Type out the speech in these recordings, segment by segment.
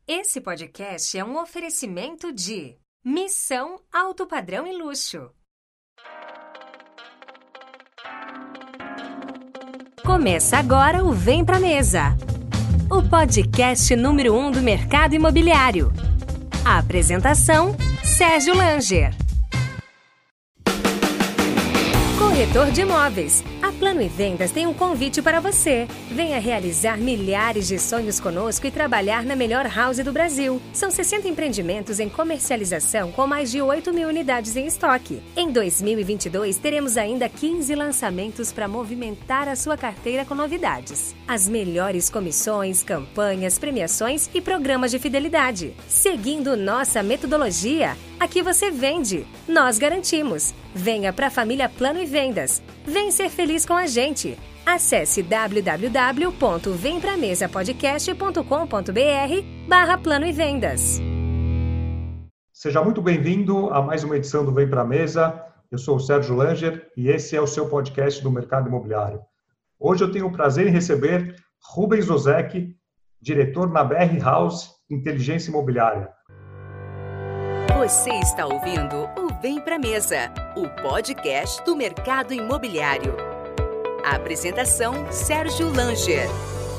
Esse podcast é um oferecimento de Missão Alto Padrão e Luxo. Começa agora o Vem Pra Mesa, o podcast número 1 do mercado imobiliário. A apresentação, Sérgio Langer. Corretor de imóveis. A Plano e Vendas tem um convite para você. Venha realizar milhares de sonhos conosco e trabalhar na melhor house do Brasil. São 60 empreendimentos em comercialização com mais de 8 mil unidades em estoque. Em 2022, teremos ainda 15 lançamentos para movimentar a sua carteira com novidades. As melhores comissões, campanhas, premiações e programas de fidelidade. Seguindo nossa metodologia, aqui você vende, nós garantimos. Venha para a família Plano e Vendas. Vem ser feliz com a gente. Acesse www.vempramesapodcast.com.br/plano e vendas. Seja muito bem-vindo a mais uma edição do Vem Pra Mesa. Eu sou o Sérgio Langer e esse é o seu podcast do mercado imobiliário. Hoje eu tenho o prazer em receber Rubens Ozeki, diretor na BR House Inteligência Imobiliária. Você está ouvindo o Vem Pra Mesa, o podcast do mercado imobiliário. A apresentação, Sérgio Langer.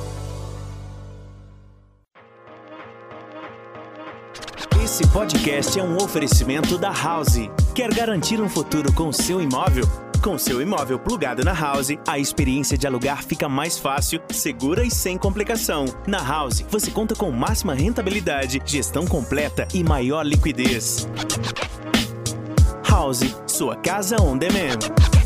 Esse podcast é um oferecimento da House. Quer garantir um futuro com o seu imóvel? Com seu imóvel plugado na House, a experiência de alugar fica mais fácil, segura e sem complicação. Na House, você conta com máxima rentabilidade, gestão completa e maior liquidez. House, sua casa on demand.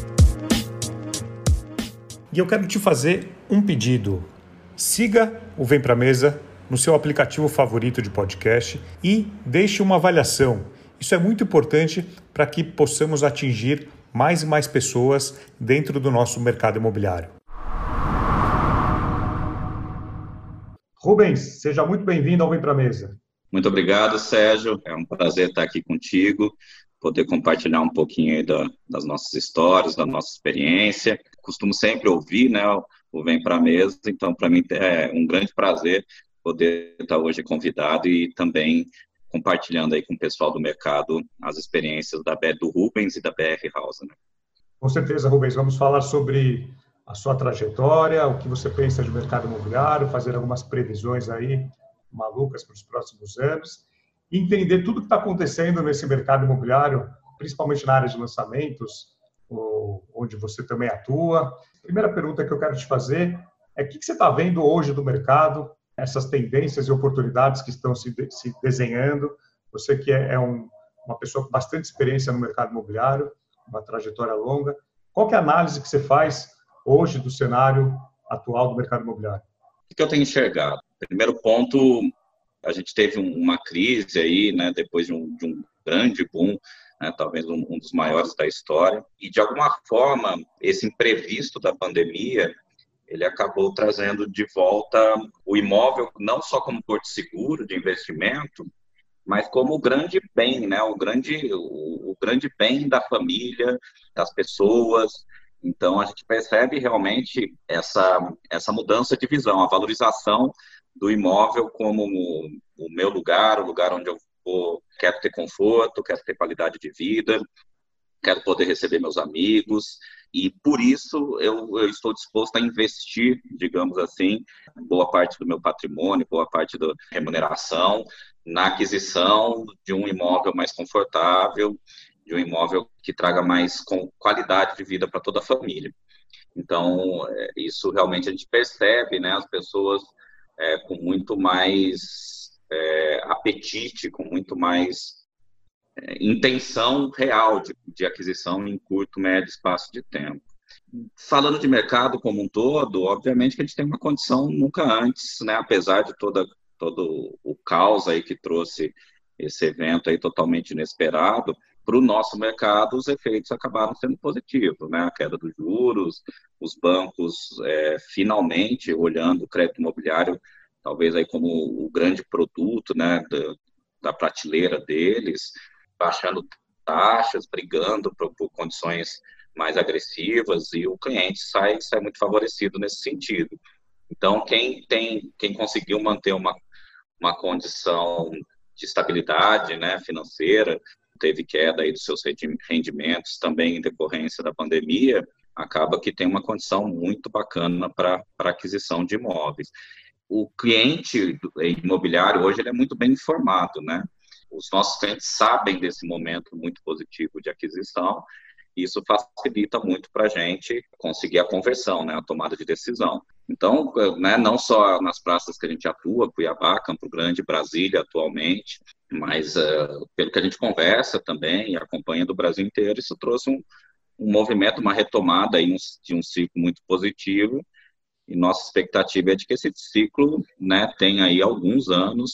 E eu quero te fazer um pedido. Siga o Vem Pra Mesa no seu aplicativo favorito de podcast e deixe uma avaliação. Isso é muito importante para que possamos atingir mais e mais pessoas dentro do nosso mercado imobiliário. Rubens, seja muito bem-vindo ao Vem Pra Mesa. Muito obrigado, Sérgio. É um prazer estar aqui contigo, poder compartilhar um pouquinho aí das nossas histórias, da nossa experiência. Costumo sempre ouvir, né, o Vem Pra Mesa, então para mim é um grande prazer poder estar hoje convidado e também compartilhando aí com o pessoal do mercado as experiências do Rubens e da BR House. Né? Com certeza, Rubens. Vamos falar sobre a sua trajetória, o que você pensa de mercado imobiliário, fazer algumas previsões aí malucas para os próximos anos, e entender tudo o que está acontecendo nesse mercado imobiliário, principalmente na área de lançamentos, onde você também atua. A primeira pergunta que eu quero te fazer é o que você está vendo hoje do mercado, essas tendências e oportunidades que estão se desenhando. Você que é uma pessoa com bastante experiência no mercado imobiliário, uma trajetória longa. Qual que é a análise que você faz hoje do cenário atual do mercado imobiliário? O que eu tenho enxergado? Primeiro ponto, a gente teve uma crise aí, né, depois de um grande boom, né, talvez um dos maiores da história, e de alguma forma, esse imprevisto da pandemia, ele acabou trazendo de volta o imóvel não só como porto seguro de investimento, mas como o grande bem, né? o grande bem da família, das pessoas. Então, a gente percebe realmente essa mudança de visão, a valorização do imóvel como o meu lugar, o lugar onde eu quero ter conforto, quero ter qualidade de vida, quero poder receber meus amigos, e por isso eu estou disposto a investir, digamos assim, boa parte do meu patrimônio, boa parte da remuneração, na aquisição de um imóvel mais confortável, de um imóvel que traga mais qualidade de vida para toda a família. Então, isso realmente a gente percebe, né, as pessoas com muito mais apetite, com muito mais intenção real de aquisição em curto, médio espaço de tempo. Falando de mercado como um todo, obviamente que a gente tem uma condição nunca antes, né, apesar de todo o caos aí que trouxe esse evento aí totalmente inesperado, para o nosso mercado os efeitos acabaram sendo positivos, né, a queda dos juros, os bancos finalmente olhando o crédito imobiliário talvez aí como o grande produto, né, da prateleira deles, baixando taxas, brigando por condições mais agressivas, e o cliente sai muito favorecido nesse sentido. Então, quem conseguiu manter uma uma condição de estabilidade, né, financeira, teve queda aí dos seus rendimentos também em decorrência da pandemia, acaba que tem uma condição muito bacana para aquisição de imóveis. O cliente imobiliário hoje ele é muito bem informado, né? Os nossos clientes sabem desse momento muito positivo de aquisição, e isso facilita muito para a gente conseguir a conversão, né, a tomada de decisão. Então, né, não só nas praças que a gente atua, Cuiabá, Campo Grande, Brasília atualmente, mas pelo que a gente conversa também e acompanha do Brasil inteiro, isso trouxe um movimento, uma retomada aí de um ciclo muito positivo, e nossa expectativa é de que esse ciclo, né, tenha aí alguns anos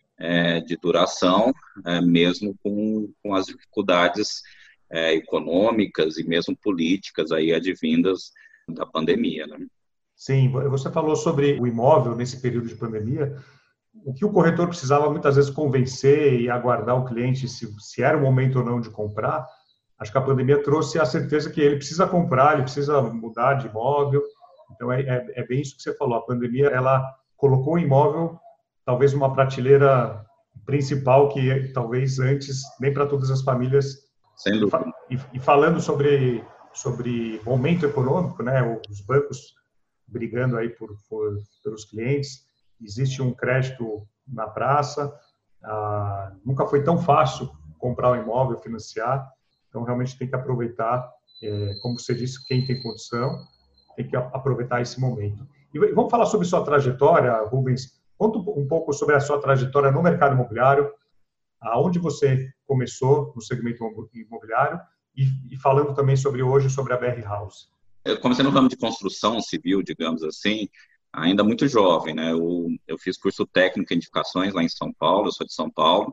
de duração, mesmo com as dificuldades econômicas e mesmo políticas aí advindas da pandemia, né? Sim, você falou sobre o imóvel nesse período de pandemia. O que o corretor precisava muitas vezes convencer e aguardar o cliente se era o momento ou não de comprar, acho que a pandemia trouxe a certeza que ele precisa comprar, ele precisa mudar de imóvel. Então, é bem isso que você falou. A pandemia, ela colocou o imóvel, talvez, numa prateleira principal que talvez antes, nem para todas as famílias. Sem dúvida. E falando sobre momento econômico, né, os bancos brigando aí pelos clientes, existe um crédito na praça, nunca foi tão fácil comprar um imóvel, financiar, então realmente tem que aproveitar, como você disse, quem tem condição, tem que aproveitar esse momento. E vamos falar sobre sua trajetória, Rubens. Conta um pouco sobre a sua trajetória no mercado imobiliário, aonde você começou no segmento imobiliário e falando também sobre hoje, sobre a BR House. Eu comecei no ramo de construção civil, digamos assim, ainda muito jovem, né? Eu fiz curso técnico em edificações lá em São Paulo, eu sou de São Paulo,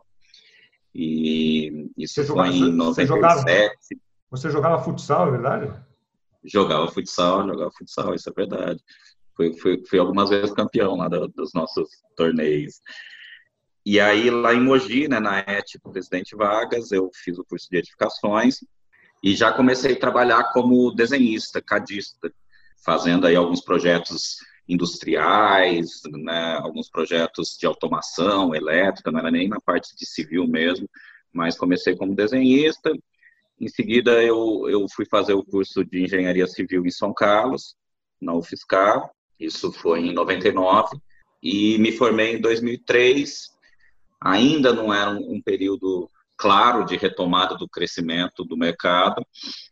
e isso foi em 97. Você jogava futsal, é verdade? Jogava futsal, isso é verdade. Fui algumas vezes campeão lá dos nossos torneios. E aí, lá em Mogi, né, na ET Presidente Vargas, eu fiz o curso de edificações e já comecei a trabalhar como desenhista, cadista, fazendo aí alguns projetos industriais, né, alguns projetos de automação elétrica, não era nem na parte de civil mesmo, mas comecei como desenhista. Em seguida, eu fui fazer o curso de engenharia civil em São Carlos, na UFSCar, isso foi em 99, e me formei em 2003. Ainda não era um período claro de retomada do crescimento do mercado,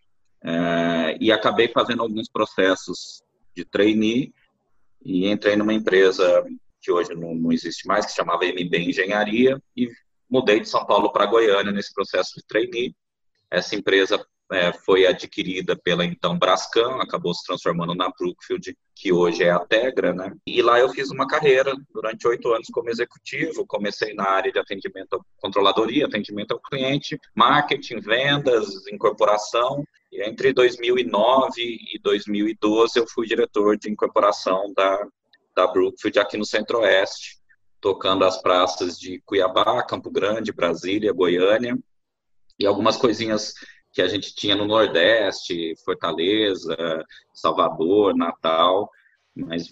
e acabei fazendo alguns processos de trainee e entrei numa empresa que hoje não existe mais, que se chamava MB Engenharia, e mudei de São Paulo para Goiânia nesse processo de trainee. Essa empresa foi adquirida pela então Braskem, acabou se transformando na Brookfield, que hoje é a Tegra, né? E lá eu fiz uma carreira durante 8 anos como executivo. Comecei na área de atendimento à controladoria, atendimento ao cliente, marketing, vendas, incorporação. E entre 2009 e 2012 eu fui diretor de incorporação da Brookfield aqui no Centro-Oeste, tocando as praças de Cuiabá, Campo Grande, Brasília, Goiânia, e algumas coisinhas que a gente tinha no Nordeste, Fortaleza, Salvador, Natal, mas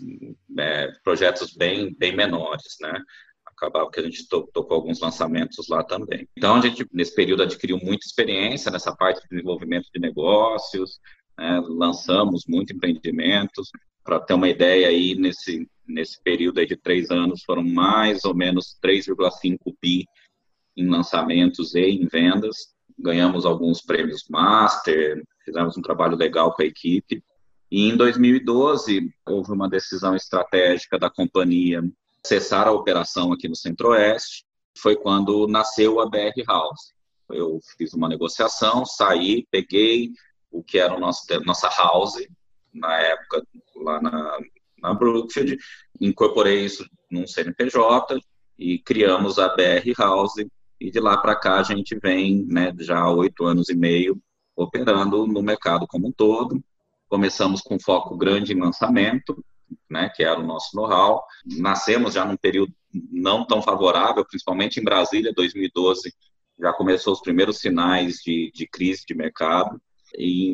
projetos bem menores, né? Acabava que a gente tocou alguns lançamentos lá também. Então, a gente, nesse período, adquiriu muita experiência nessa parte de desenvolvimento de negócios, né? Lançamos muitos empreendimentos. Para ter uma ideia, aí, nesse período aí de 3 anos, foram mais ou menos 3,5 bi em lançamentos e em vendas. Ganhamos alguns prêmios Master, fizemos um trabalho legal com a equipe. E em 2012, houve uma decisão estratégica da companhia cessar a operação aqui no Centro-Oeste. Foi quando nasceu a BR House. Eu fiz uma negociação, saí, peguei o que era nossa house, na época, lá na Brookfield, incorporei isso num CNPJ e criamos a BR House. E de lá para cá a gente vem, né, já há 8 anos e meio operando no mercado como um todo. Começamos com foco grande em lançamento, né, que era o nosso know-how. Nascemos já num período não tão favorável, principalmente em Brasília, 2012, já começou os primeiros sinais de crise de mercado. E em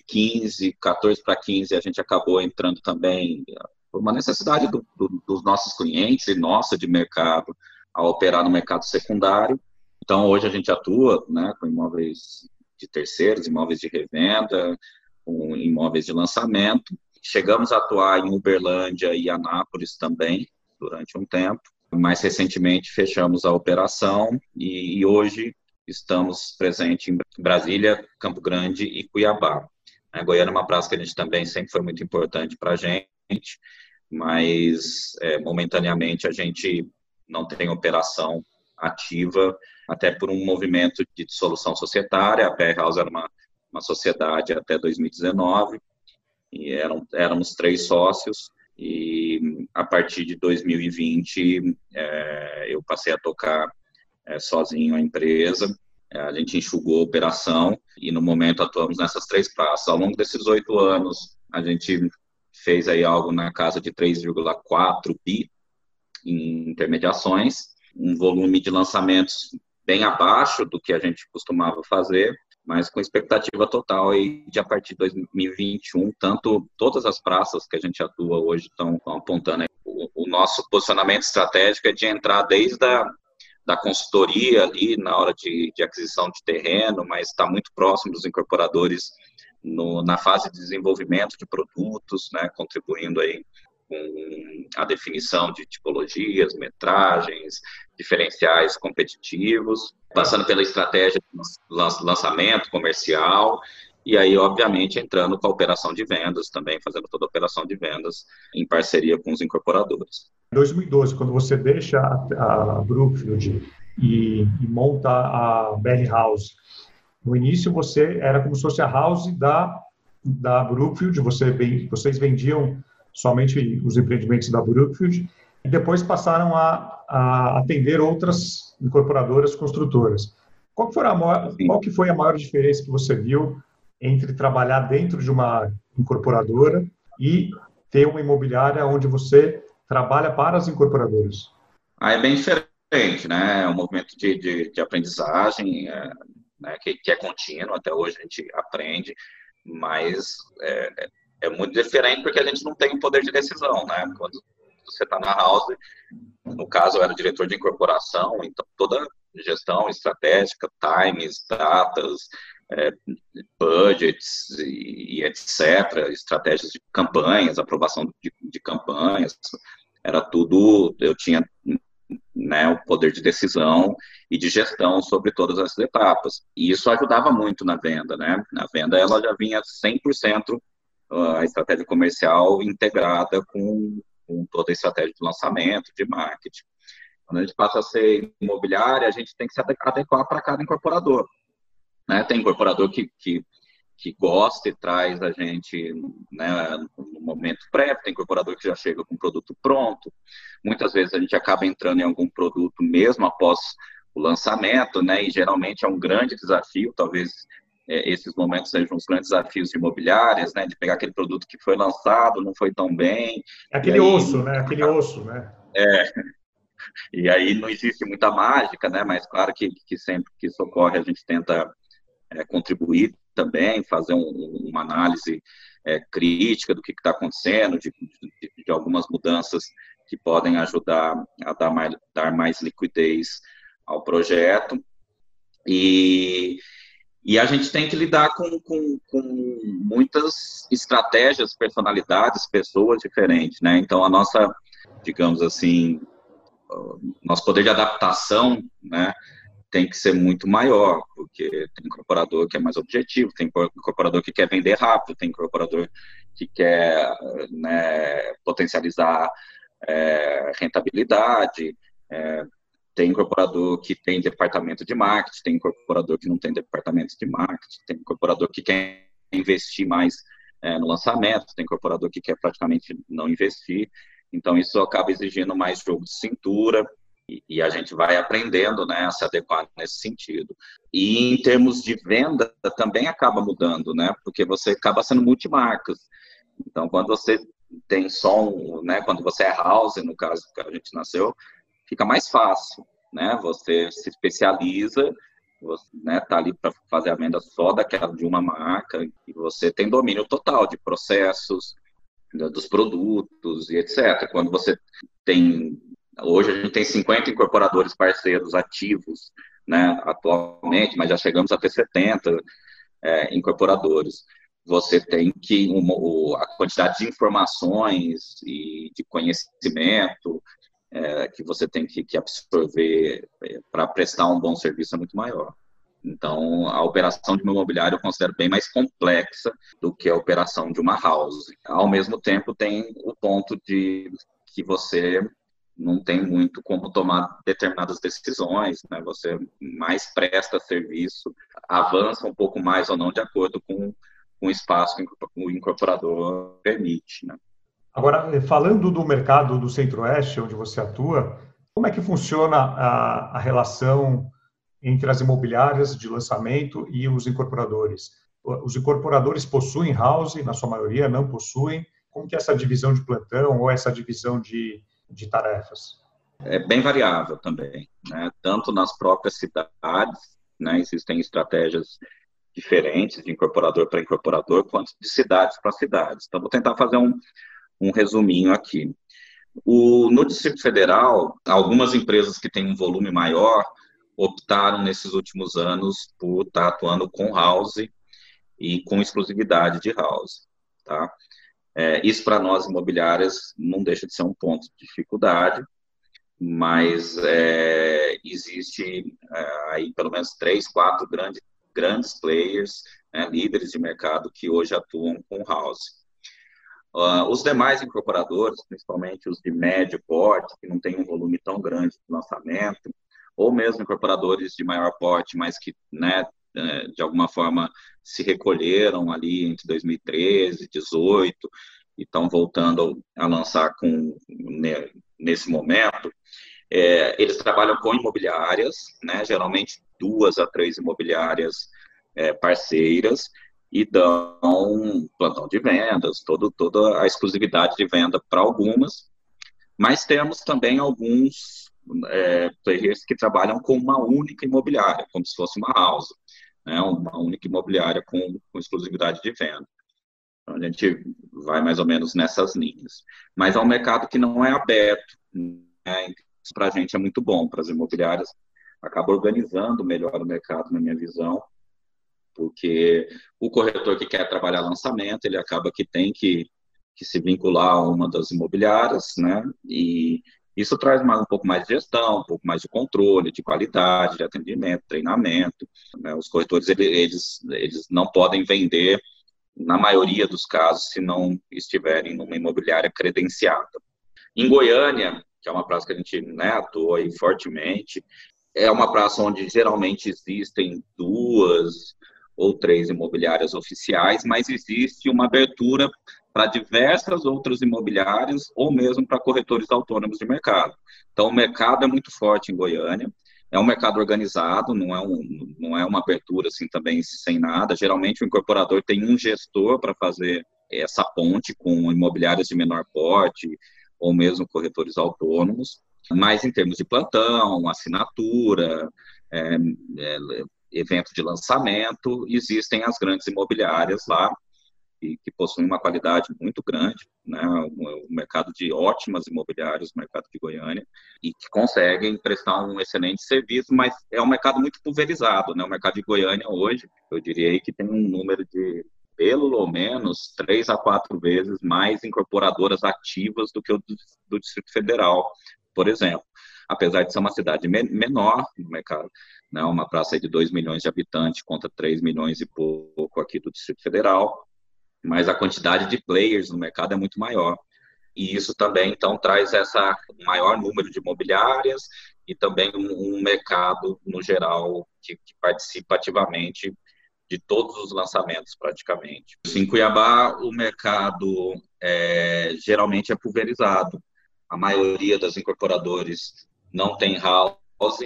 2015, 14 para 15, a gente acabou entrando também por uma necessidade dos nossos clientes e nossa de mercado, a operar no mercado secundário. Então, hoje a gente atua, né, com imóveis de terceiros, imóveis de revenda, com imóveis de lançamento. Chegamos a atuar em Uberlândia e Anápolis também, durante um tempo. Mais recentemente, fechamos a operação e hoje estamos presentes em Brasília, Campo Grande e Cuiabá. A Goiânia é uma praça que a gente também sempre foi muito importante para a gente, mas momentaneamente a gente não tem operação ativa, até por um movimento de dissolução societária. A PR House era uma sociedade até 2019, e éramos 3 sócios, e a partir de 2020 eu passei a tocar sozinho a empresa. A gente enxugou a operação e no momento atuamos nessas 3 praças. Ao longo desses 8 anos, a gente fez aí algo na casa de 3,4 bi em intermediações, um volume de lançamentos bem abaixo do que a gente costumava fazer, mas com expectativa total aí de, a partir de 2021, todas as praças que a gente atua hoje estão apontando aí. O nosso posicionamento estratégico é de entrar desde da consultoria ali na hora de aquisição de terreno, mas está muito próximo dos incorporadores na fase de desenvolvimento de produtos, né, contribuindo aí com a definição de tipologias, metragens, diferenciais competitivos, passando pela estratégia de lançamento comercial, e aí, obviamente, entrando com a operação de vendas também, fazendo toda a operação de vendas em parceria com os incorporadores. Em 2012, quando você deixa a Brookfield e monta a BR House, no início você era como se fosse a house da Brookfield, vocês vendiam somente os empreendimentos da Brookfield, e depois passaram a atender outras incorporadoras construtoras. Qual que foi a maior diferença que você viu entre trabalhar dentro de uma incorporadora e ter uma imobiliária onde você trabalha para as incorporadoras? É bem diferente, né? É um movimento de aprendizagem, né, que é contínuo. Até hoje a gente aprende, mas é muito diferente porque a gente não tem o poder de decisão, né? Quando você está na house, no caso eu era diretor de incorporação, então toda gestão estratégica, times, datas, budgets e etc., estratégias de campanhas, aprovação de campanhas, era tudo, eu tinha, né, o poder de decisão e de gestão sobre todas essas etapas. E isso ajudava muito na venda, né? Na venda ela já vinha 100% a estratégia comercial integrada com toda a estratégia de lançamento, de marketing. Quando a gente passa a ser imobiliária, a gente tem que se adequar para cada incorporador, né? Tem incorporador que gosta e traz a gente, né, no momento prévio, tem incorporador que já chega com o produto pronto. Muitas vezes a gente acaba entrando em algum produto mesmo após o lançamento, né, e geralmente é um grande desafio, talvez esses momentos sejam os grandes desafios de imobiliárias, né, de pegar aquele produto que foi lançado, não foi tão bem. Aquele osso, né? Aquele osso, né? E aí não existe muita mágica, né, mas claro que sempre que isso ocorre a gente tenta contribuir também, fazer uma análise crítica do que está acontecendo, de algumas mudanças que podem ajudar a dar mais liquidez ao projeto. E a gente tem que lidar com muitas estratégias, personalidades, pessoas diferentes, né? Então, a nossa, digamos assim, nosso poder de adaptação, né, tem que ser muito maior, porque tem incorporador que é mais objetivo, tem incorporador que quer vender rápido, tem incorporador que quer, né, potencializar rentabilidade, tem incorporador que tem departamento de marketing, tem incorporador que não tem departamento de marketing, tem incorporador que quer investir mais no lançamento, tem incorporador que quer praticamente não investir. Então, isso acaba exigindo mais jogo de cintura e a gente vai aprendendo, né, a se adequar nesse sentido. E em termos de venda, também acaba mudando, né, porque você acaba sendo multimarcas. Então, quando você tem né, quando você é house, no caso que a gente nasceu, fica mais fácil, né, você se especializa, você, né, tá ali para fazer a venda só de uma marca e você tem domínio total de processos, dos produtos e etc. Quando você tem Hoje a gente tem 50 incorporadores parceiros ativos, né, atualmente, mas já chegamos a ter 70 incorporadores. Você tem que, a quantidade de informações e de conhecimento que você tem que absorver para prestar um bom serviço é muito maior. Então, a operação de uma imobiliária eu considero bem mais complexa do que a operação de uma house. Ao mesmo tempo, tem o ponto de que você não tem muito como tomar determinadas decisões, né? Você mais presta serviço, avança um pouco mais ou não de acordo com o espaço que o incorporador permite, né? Agora, falando do mercado do Centro-Oeste, onde você atua, como é que funciona a relação entre as imobiliárias de lançamento e os incorporadores? Os incorporadores possuem house, na sua maioria não possuem. Como que é essa divisão de plantão ou essa divisão de tarefas? É bem variável também, né? Tanto nas próprias cidades, né? Existem estratégias diferentes de incorporador para incorporador, quanto de cidades para cidades. Então, vou tentar fazer um resuminho aqui. No Distrito Federal, algumas empresas que têm um volume maior optaram nesses últimos anos por estar atuando com house e com exclusividade de house, tá? Isso para nós imobiliárias não deixa de ser um ponto de dificuldade, mas existe aí pelo menos 3, 4 grandes players, né, líderes de mercado que hoje atuam com house. Os demais incorporadores, principalmente os de médio porte, que não têm um volume tão grande de lançamento, ou mesmo incorporadores de maior porte, mas que, né, de alguma forma se recolheram ali entre 2013 e 2018 e estão voltando a lançar nesse momento, eles trabalham com imobiliárias, né, geralmente 2 a 3 imobiliárias parceiras, e dão plantão de vendas, toda a exclusividade de venda para algumas, mas temos também alguns players que trabalham com uma única imobiliária, como se fosse uma house, né, uma única imobiliária com exclusividade de venda. Então, a gente vai mais ou menos nessas linhas. Mas é um mercado que não é aberto, né? Isso para a gente é muito bom, para as imobiliárias, acaba organizando melhor o mercado, na minha visão, porque o corretor que quer trabalhar lançamento, ele acaba que tem que se vincular a uma das imobiliárias, né? E isso traz um pouco mais de gestão, um pouco mais de controle, de qualidade, de atendimento, treinamento, né? Os corretores, eles não podem vender, na maioria dos casos, se não estiverem numa imobiliária credenciada. Em Goiânia, que é uma praça que a gente, né, atua aí fortemente, é uma praça onde geralmente existem 2 ou 3 imobiliárias oficiais, mas existe uma abertura para diversas outras imobiliárias ou mesmo para corretores autônomos de mercado. Então, o mercado é muito forte em Goiânia, é um mercado organizado, não é uma abertura assim também sem nada. Geralmente, o incorporador tem um gestor para fazer essa ponte com imobiliárias de menor porte ou mesmo corretores autônomos, mas em termos de plantão, assinatura, evento de lançamento, existem as grandes imobiliárias lá, que possuem uma qualidade muito grande, né, um mercado de ótimas imobiliárias, o mercado de Goiânia, e que conseguem prestar um excelente serviço, mas é um mercado muito pulverizado, né, o mercado de Goiânia hoje, eu diria aí que tem um número de, pelo menos, 3 a 4 vezes mais incorporadoras ativas do que o do Distrito Federal, por exemplo. Apesar de ser uma cidade menor no mercado, né, uma praça de 2 milhões de habitantes contra 3 milhões e pouco aqui do Distrito Federal, mas a quantidade de players no mercado é muito maior. E isso também, então, traz essa maior número de imobiliárias e também um mercado, no geral, que participa ativamente de todos os lançamentos, praticamente. Em Cuiabá, o mercado geralmente é pulverizado. A maioria das incorporadores não tem house,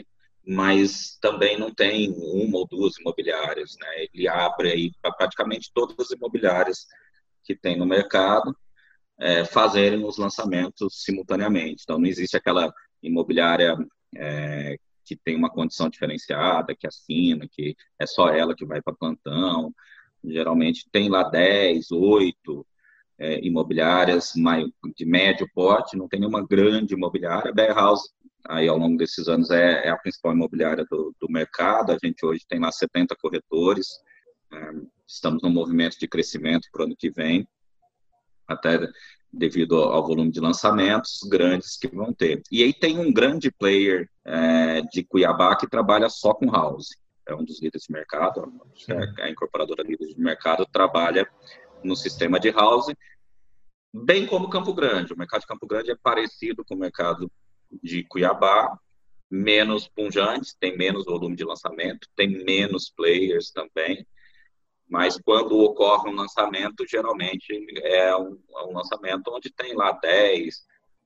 mas também não tem 1 ou 2 imobiliárias, né? Ele abre aí para praticamente todas as imobiliárias que tem no mercado fazerem os lançamentos simultaneamente. Então, não existe aquela imobiliária que tem uma condição diferenciada, que assina, que é só ela que vai para plantão. Geralmente tem lá 10, 8, imobiliárias de médio porte, não tem nenhuma grande imobiliária. A BR House, aí, ao longo desses anos, é a principal imobiliária do mercado. A gente hoje tem lá 70 corretores. Estamos num movimento de crescimento para o ano que vem, até devido ao volume de lançamentos grandes que vão ter. E aí tem um grande player de Cuiabá que trabalha só com house. É um dos líderes de mercado, a incorporadora líder de mercado trabalha no sistema de house, bem como Campo Grande. O mercado de Campo Grande é parecido com o mercado de Cuiabá, menos pungente, tem menos volume de lançamento, tem menos players também, mas quando ocorre um lançamento, geralmente é um lançamento onde tem lá 10,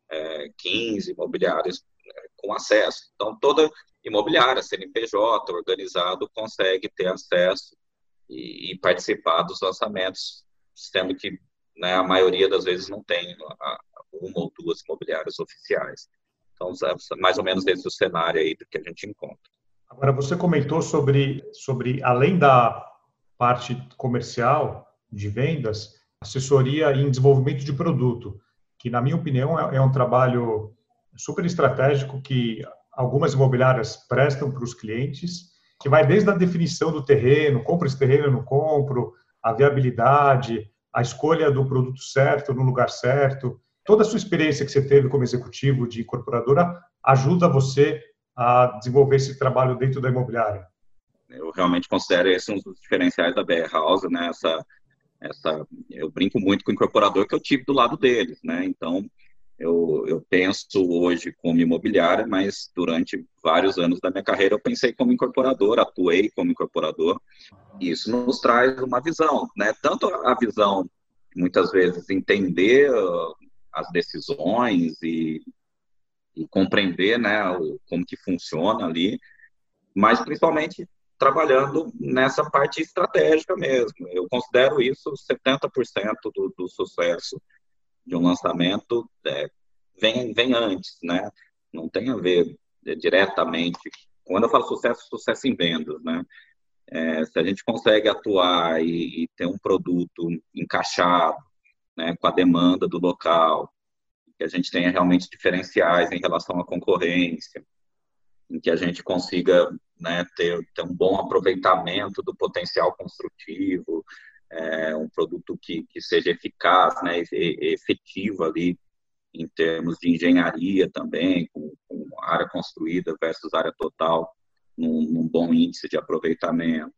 15 imobiliários com acesso. Então, toda imobiliária, CNPJ, organizado, consegue ter acesso e participar dos lançamentos, sendo que, né, a maioria das vezes não tem uma ou duas imobiliárias oficiais. Então, mais ou menos esse o cenário aí do que a gente encontra. Agora, você comentou sobre além da parte comercial de vendas, assessoria em desenvolvimento de produto, que, na minha opinião, é um trabalho super estratégico que algumas imobiliárias prestam para os clientes, que vai desde a definição do terreno, compro esse terreno, não compro, a viabilidade, a escolha do produto certo, no lugar certo. Toda a sua experiência que você teve como executivo de incorporadora ajuda você a desenvolver esse trabalho dentro da imobiliária? Eu realmente considero esse um dos diferenciais da BR House, né? Eu brinco muito com o incorporador que eu tive do lado deles, né? Então, eu penso hoje como imobiliária, mas durante vários anos da minha carreira eu pensei como incorporador, atuei como incorporador. E isso nos traz uma visão, né? Tanto a visão, muitas vezes, entender as decisões e compreender, né, como que funciona ali, mas principalmente trabalhando nessa parte estratégica mesmo. Eu considero isso 70% do sucesso de um lançamento vem antes, né? Não tem a ver diretamente. Quando eu falo sucesso em vendas, né? Se a gente consegue atuar e ter um produto encaixado, né, com a demanda do local, que a gente tenha realmente diferenciais em relação à concorrência, em que a gente consiga, né, ter um bom aproveitamento do potencial construtivo, um produto que seja eficaz, né, efetivo ali em termos de engenharia também, com área construída versus área total, num bom índice de aproveitamento.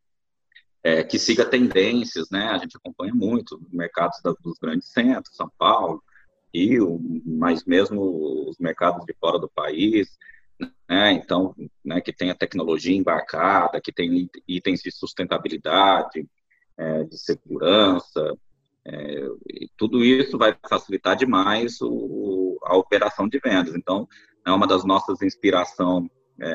Que siga tendências, né? A gente acompanha muito mercados dos grandes centros, São Paulo, Rio, mas mesmo os mercados de fora do país, né? Então, né, que tenha tecnologia embarcada, que tenha itens de sustentabilidade, de segurança, e tudo isso vai facilitar demais a operação de vendas. Então, é uma das nossas inspirações,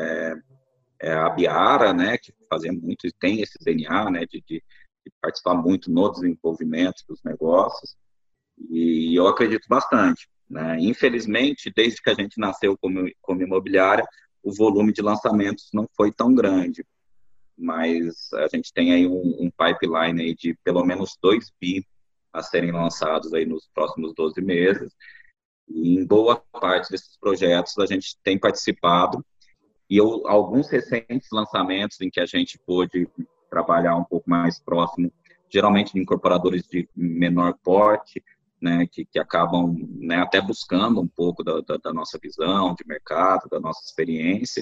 a Biara, né, que fazia muito, e tem esse DNA, né, de participar muito no desenvolvimento dos negócios, e eu acredito bastante, né. Infelizmente, desde que a gente nasceu como imobiliária, o volume de lançamentos não foi tão grande, mas a gente tem aí um pipeline aí de pelo menos 2 bi a serem lançados aí nos próximos 12 meses, e em boa parte desses projetos a gente tem participado. E alguns recentes lançamentos em que a gente pôde trabalhar um pouco mais próximo, geralmente de incorporadores de menor porte, né, que acabam, né, até buscando um pouco da nossa visão de mercado, da nossa experiência,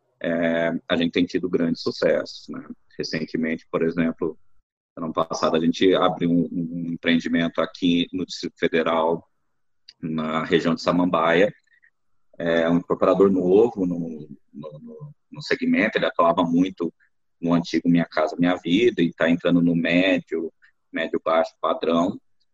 a gente tem tido grandes sucessos, né? Recentemente, por exemplo, no ano passado, a gente abriu um empreendimento aqui no Distrito Federal, na região de Samambaia. Um incorporador novo no segmento, ele atuava muito no antigo Minha Casa Minha Vida e está entrando no médio baixo padrão,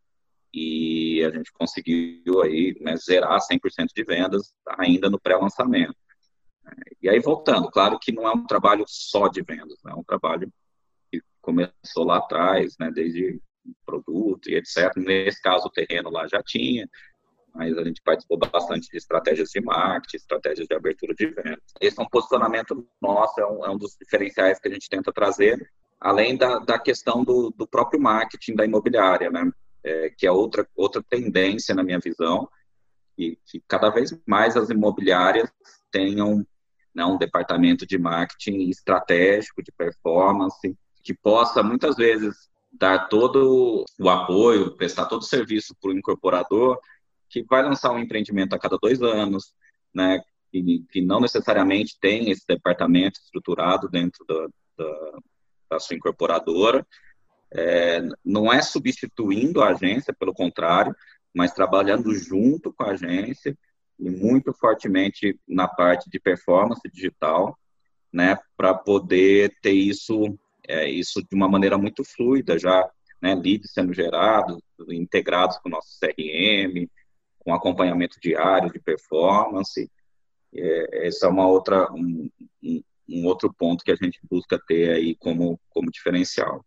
e a gente conseguiu aí, né, zerar 100% de vendas ainda no pré-lançamento. E aí, voltando, claro que não é um trabalho só de vendas, né, é um trabalho que começou lá atrás, né, desde produto e etc. Nesse caso, o terreno lá já tinha, mas a gente participou bastante de estratégias de marketing, estratégias de abertura de vendas. Esse é um posicionamento nosso, é um dos diferenciais que a gente tenta trazer, além da questão do próprio marketing da imobiliária, né? que é outra tendência na minha visão, e que cada vez mais as imobiliárias tenham, né, um departamento de marketing estratégico, de performance, que possa, muitas vezes, dar todo o apoio, prestar todo o serviço para o incorporador, que vai lançar um empreendimento a cada 2 anos, né, que não necessariamente tem esse departamento estruturado dentro da sua incorporadora. Não é substituindo a agência, pelo contrário, mas trabalhando junto com a agência e muito fortemente na parte de performance digital, né, para poder ter isso de uma maneira muito fluida, já, né, leads sendo gerados, integrados com o nosso CRM, com acompanhamento diário de performance. Esse é um outro ponto que a gente busca ter aí como diferencial.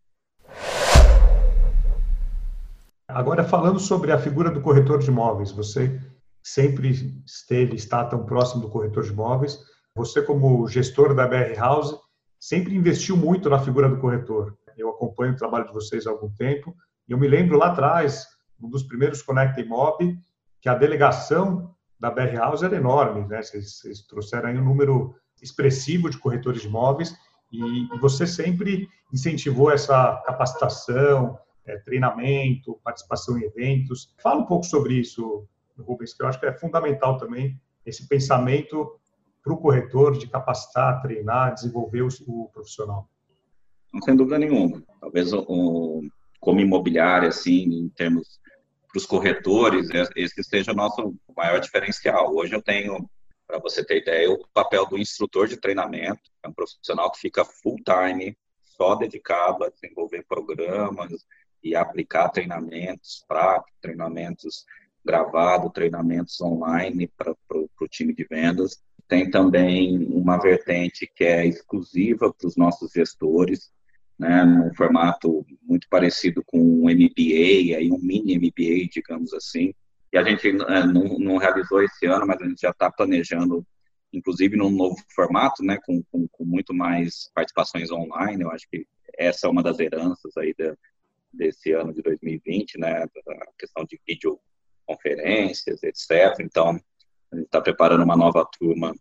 Agora, falando sobre a figura do corretor de imóveis, você sempre está tão próximo do corretor de imóveis. Você, como gestor da BR House, sempre investiu muito na figura do corretor. Eu acompanho o trabalho de vocês há algum tempo e eu me lembro lá atrás, um dos primeiros Conecta Imob, que a delegação da BR House era enorme, né? Vocês trouxeram aí um número expressivo de corretores de imóveis e você sempre incentivou essa capacitação, treinamento, participação em eventos. Fala um pouco sobre isso, Rubens, que eu acho que é fundamental também esse pensamento para o corretor de capacitar, treinar, desenvolver o profissional. Sem dúvida nenhuma. Talvez como imobiliária, assim, em termos para os corretores, esse seja o nosso maior diferencial. Hoje eu tenho, para você ter ideia, o papel do instrutor de treinamento, é um profissional que fica full-time, só dedicado a desenvolver programas e aplicar treinamentos práticos, treinamentos gravados, treinamentos online para o time de vendas. Tem também uma vertente que é exclusiva para os nossos gestores, né, num formato muito parecido com um MBA, aí um mini MBA, digamos assim. E a gente não realizou esse ano, mas a gente já está planejando, inclusive num novo formato, né, com muito mais participações online. Eu acho que essa é uma das heranças aí desse ano de 2020, né, a questão de videoconferências, etc. Então, a gente está preparando uma nova turma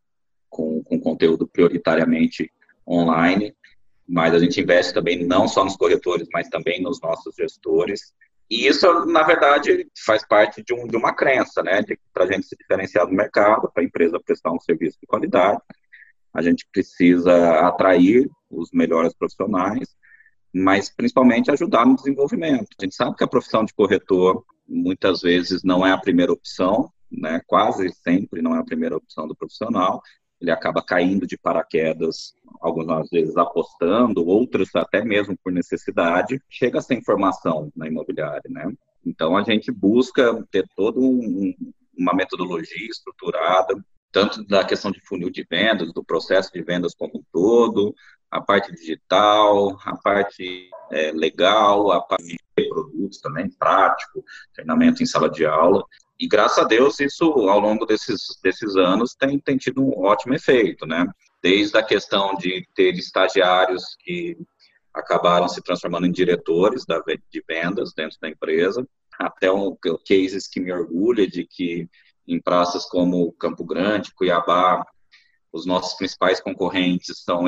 com conteúdo prioritariamente online, mas a gente investe também não só nos corretores, mas também nos nossos gestores. E isso, na verdade, faz parte de uma crença, né, de para a gente se diferenciar do mercado, para a empresa prestar um serviço de qualidade, a gente precisa atrair os melhores profissionais, mas principalmente ajudar no desenvolvimento. A gente sabe que a profissão de corretor muitas vezes não é a primeira opção, né, quase sempre não é a primeira opção do profissional. Ele acaba caindo de paraquedas, algumas vezes apostando, outras até mesmo por necessidade, chega sem formação na imobiliária, né? Então, a gente busca ter toda uma metodologia estruturada, tanto da questão de funil de vendas, do processo de vendas como um todo, a parte digital, a parte legal, a parte de produtos também, prático, treinamento em sala de aula. E, graças a Deus, isso, ao longo desses anos, tem tido um ótimo efeito, né? Desde a questão de ter estagiários que acabaram se transformando em diretores de vendas dentro da empresa, até cases que me orgulha de que em praças como Campo Grande, Cuiabá, os nossos principais concorrentes são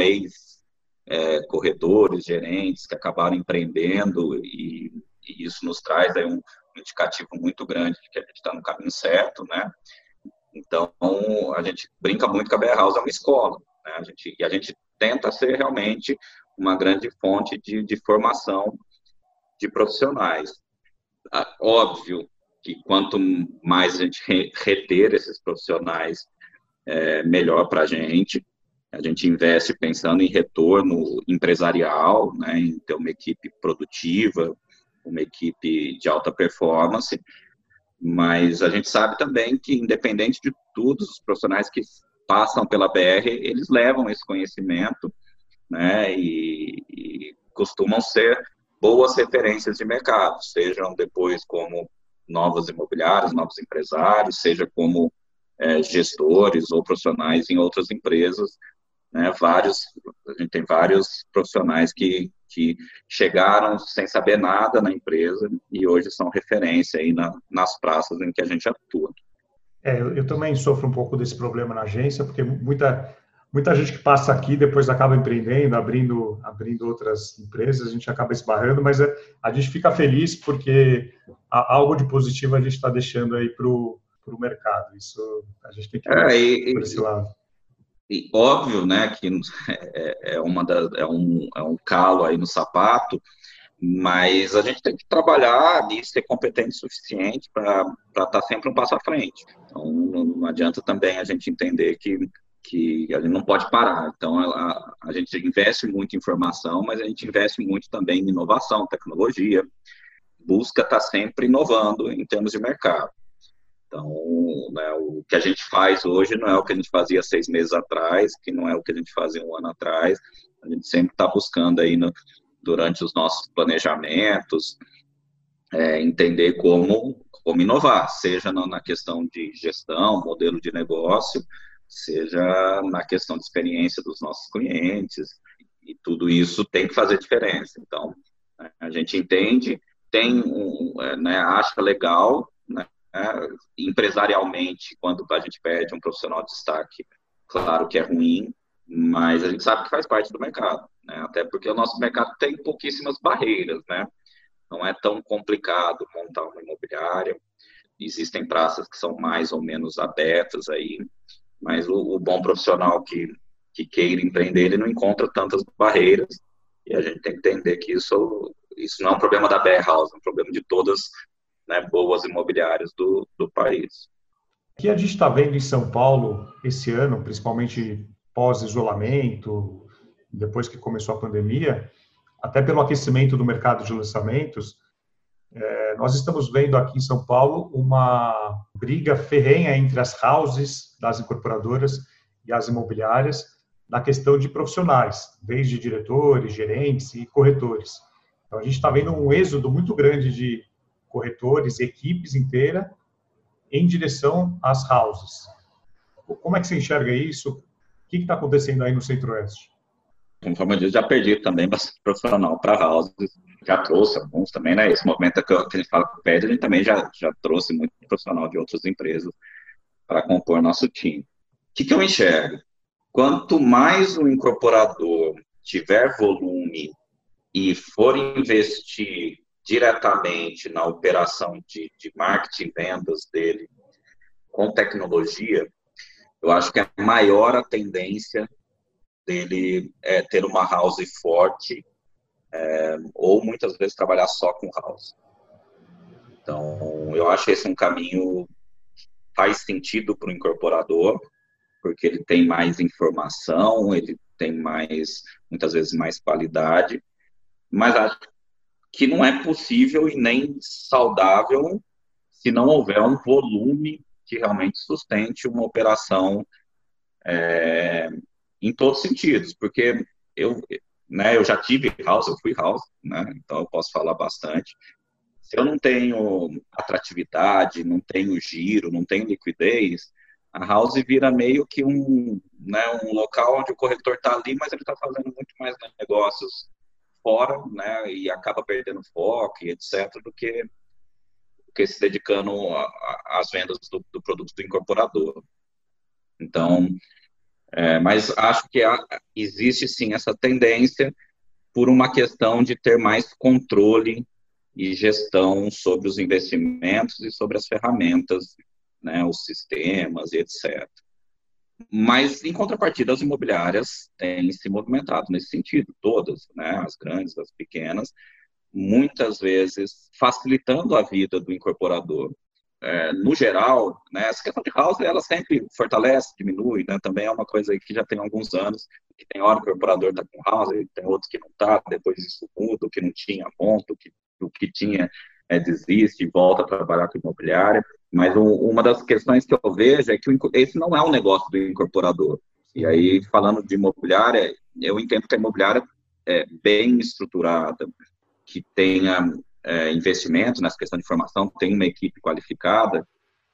ex-corretores, gerentes que acabaram empreendendo e isso nos traz aí um indicativo muito grande de que a gente está no caminho certo, né? Então, a gente brinca muito que a BR House é uma escola, né? A gente tenta ser realmente uma grande fonte de formação de profissionais. Óbvio que quanto mais a gente reter esses profissionais, melhor para a gente. A gente investe pensando em retorno empresarial, né, em ter uma equipe produtiva, uma equipe de alta performance, mas a gente sabe também que, independente de tudo, os profissionais que passam pela BR, eles levam esse conhecimento, né, e costumam ser boas referências de mercado, sejam depois como novos imobiliários, novos empresários, seja como gestores ou profissionais em outras empresas, né, a gente tem vários profissionais que chegaram sem saber nada na empresa e hoje são referência aí nas praças em que a gente atua. Eu também sofro um pouco desse problema na agência, porque muita gente que passa aqui depois acaba empreendendo, abrindo outras empresas, a gente acaba esbarrando, mas a gente fica feliz porque algo de positivo a gente está deixando aí para o mercado. Isso a gente tem que ver por esse lado. E óbvio, né, que é um calo aí no sapato, mas a gente tem que trabalhar nisso, ser competente o suficiente para estar sempre um passo à frente. Então, não adianta também a gente entender que a gente não pode parar. Então, a gente investe muito em informação, mas a gente investe muito também em inovação, tecnologia, busca estar sempre inovando em termos de mercado. Então, né, o que a gente faz hoje não é o que a gente fazia 6 meses atrás, que não é o que a gente fazia 1 ano atrás. A gente sempre está buscando aí durante os nossos planejamentos, entender como inovar, seja na questão de gestão, modelo de negócio, seja na questão de experiência dos nossos clientes, e tudo isso tem que fazer diferença. Então, a gente entende, acha legal, né, empresarialmente, quando a gente perde um profissional de destaque, claro que é ruim, mas a gente sabe que faz parte do mercado, né? Até porque o nosso mercado tem pouquíssimas barreiras, né? Não é tão complicado montar uma imobiliária, existem praças que são mais ou menos abertas aí, mas o bom profissional que queira empreender, ele não encontra tantas barreiras, e a gente tem que entender que isso não é um problema da BR House, é um problema de todas, né, boas imobiliárias do país. O que a gente está vendo em São Paulo esse ano, principalmente pós-isolamento, depois que começou a pandemia, até pelo aquecimento do mercado de lançamentos, nós estamos vendo aqui em São Paulo uma briga ferrenha entre as houses das incorporadoras e as imobiliárias na questão de profissionais, desde diretores, gerentes e corretores. Então, a gente está vendo um êxodo muito grande de corretores, equipes inteiras, em direção às houses. Como é que você enxerga isso? O que está acontecendo aí no Centro-Oeste? Conforme eu disse, já perdi também bastante profissional para houses, já trouxe alguns também, né? Esse movimento que a gente fala que perde, a gente também já trouxe muito profissional de outras empresas para compor nosso time. O que eu enxergo? Quanto mais o incorporador tiver volume e for investir diretamente na operação de marketing e vendas dele com tecnologia, eu acho que é maior a tendência dele ter uma house forte ou muitas vezes trabalhar só com house. Então, eu acho esse um caminho que faz sentido para o incorporador, porque ele tem mais informação, ele tem muitas vezes mais qualidade, mas acho que não é possível e nem saudável se não houver um volume que realmente sustente uma operação em todos os sentidos, porque eu já tive house, eu fui house, né? Então eu posso falar bastante. Se eu não tenho atratividade, não tenho giro, não tenho liquidez, a house vira meio que um local onde o corretor está ali, mas ele está fazendo muito mais negócios fora, né, e acaba perdendo foco e etc, do que se dedicando às vendas do produto do incorporador. Então, mas acho que existe sim essa tendência por uma questão de ter mais controle e gestão sobre os investimentos e sobre as ferramentas, né, os sistemas e etc. Mas, em contrapartida, as imobiliárias têm se movimentado nesse sentido, todas, né, as grandes, as pequenas, muitas vezes facilitando a vida do incorporador. No geral, né, essa questão de house, ela sempre fortalece, diminui, né, também é uma coisa aí que já tem alguns anos, que tem hora que o incorporador está com house, tem outros que não está, depois isso muda, o que não tinha monta, o que tinha desiste e volta a trabalhar com imobiliária. Mas uma das questões que eu vejo é que esse não é um negócio do incorporador. E aí, falando de imobiliária, eu entendo que a imobiliária é bem estruturada, que tenha investimento nessa questão de formação, tem uma equipe qualificada,